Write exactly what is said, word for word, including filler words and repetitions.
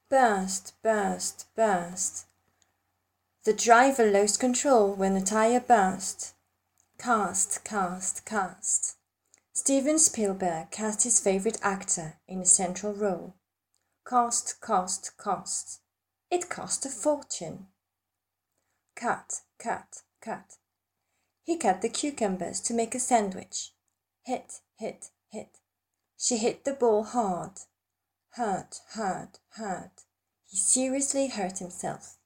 Burst, burst, burst. The driver lost control when the tire burst. Cast, cast, cast. Steven Spielberg cast his favorite actor in a central role. Cost, cost, cost. It cost a fortune. Cut, cut, cut. He cut the cucumbers to make a sandwich. Hit, hit, hit. She hit the ball hard. Hurt, hurt, hurt. He seriously hurt himself.